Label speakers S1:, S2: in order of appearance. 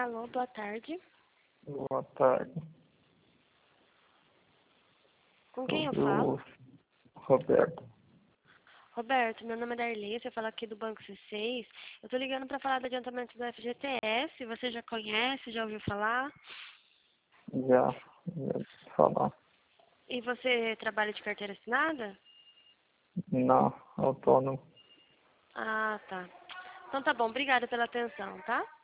S1: Alô, boa tarde.
S2: Boa tarde.
S1: Com quem eu
S2: Sobre
S1: falo?
S2: o Roberto.
S1: Roberto, meu nome é Darlene, eu falo aqui do Banco C6. Eu tô ligando para falar do adiantamento do FGTS. Você já conhece, já ouviu falar?
S2: Já falar.
S1: E você trabalha de carteira assinada?
S2: Não, autônomo.
S1: Ah, tá. Então tá bom, obrigada pela atenção, tá?